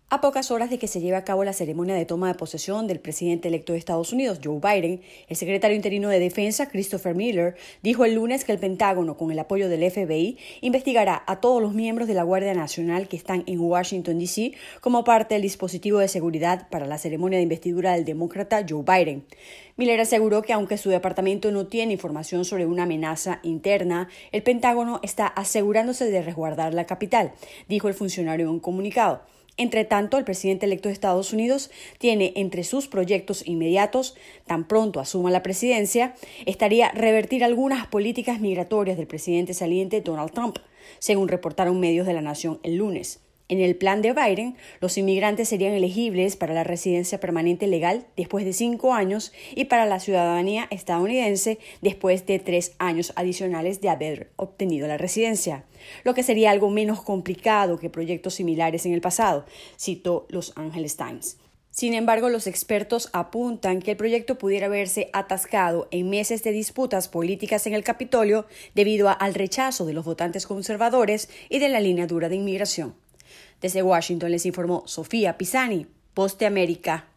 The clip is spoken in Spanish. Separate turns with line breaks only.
A pocas horas de que se lleve a cabo la ceremonia de toma de posesión del presidente electo de Estados Unidos, Joe Biden, el secretario interino de Defensa, Christopher Miller, dijo el lunes que el Pentágono, con el apoyo del FBI, investigará a todos los miembros de la Guardia Nacional que están en Washington, D.C., como parte del dispositivo de seguridad para la ceremonia de investidura del demócrata Joe Biden. Miller aseguró que aunque su departamento no tiene información sobre una amenaza interna, el Pentágono está asegurándose de resguardar la capital, dijo el funcionario en un comunicado. Entre tanto, el presidente electo de Estados Unidos tiene entre sus proyectos inmediatos, tan pronto asuma la presidencia, estaría revertir algunas políticas migratorias del presidente saliente Donald Trump, según reportaron medios de la nación el lunes. En el plan de Biden, los inmigrantes serían elegibles para la residencia permanente legal después de 5 años y para la ciudadanía estadounidense después de 3 años adicionales de haber obtenido la residencia, lo que sería algo menos complicado que proyectos similares en el pasado, citó Los Angeles Times. Sin embargo, los expertos apuntan que el proyecto pudiera verse atascado en meses de disputas políticas en el Capitolio debido al rechazo de los votantes conservadores y de la línea dura de inmigración. Desde Washington les informó Sofía Pisani, Voz de América.